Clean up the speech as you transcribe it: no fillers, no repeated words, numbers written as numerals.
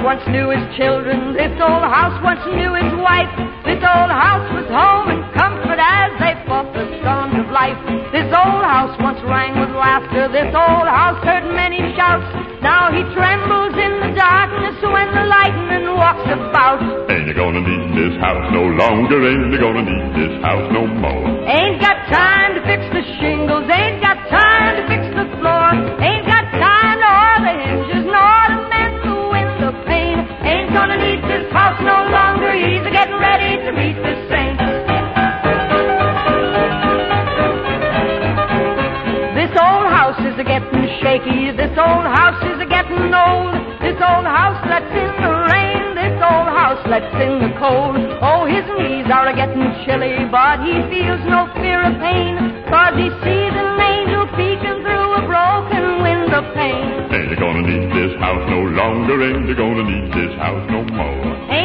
once knew his children. This old house once knew his wife. This old house was home and comfort as they fought the storms of life. This old house once rang with laughter. This old house heard many shouts. Now he trembles in the darkness when the lightning walks about. Ain't you gonna need this house no longer? Ain't you gonna need this house no more? Ain't got time to fix the shingles. Ain't got time to fix the floor. Ain't got time to oil the hinges nor to mend the window pane. Ain't gonna need this house no longer. He's getting ready to meet the saints. This old house is a-getting shaky. This old house is a-getting old. This old house lets in the rain. This old house lets in the cold. Oh, his knees are a-getting chilly, but he feels no fear of pain, 'cause he sees an angel peeking through a broken window pane. Ain't you gonna need this house no longer? Ain't you gonna need this house no more?